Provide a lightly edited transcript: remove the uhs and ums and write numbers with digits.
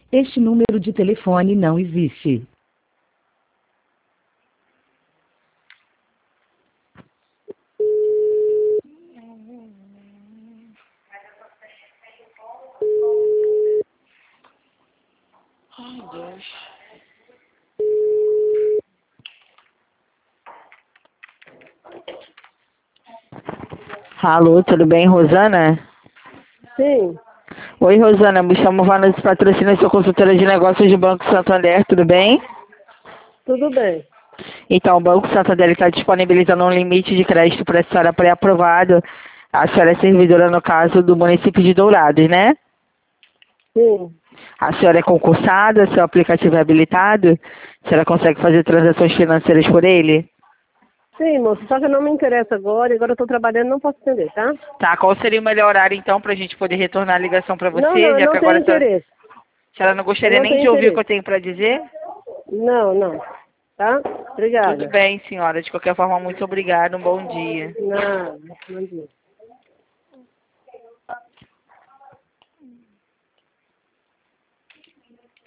Este número de telefone não existe. Ai, Deus. Alô, tudo bem, Rosana? Sim, Oi, Rosana, me chamo Vanessa Patrocínio, sou consultora de negócios do Banco Santander, tudo bem? tudo bem. Então, o Banco Santander está disponibilizando um limite de crédito para a senhora pré-aprovado. A senhora é servidora, no caso, do município de Dourados, né? Sim, A senhora é concursada, seu aplicativo é habilitado? A senhora consegue fazer transações financeiras por ele? sim, moço, só que não me interessa agora, e agora eu estou trabalhando, não posso atender, tá? Tá, qual seria o melhor horário, então, para a gente poder retornar a ligação para Não, você, não, eu já que não tenho agora interesse. a senhora não Eu gostaria não nem tenho de ouvir o que eu interesse. tenho para dizer? Não, não, tá? Tudo Obrigada. bem, senhora. De qualquer forma, muito obrigada. Um bom dia. Não, não.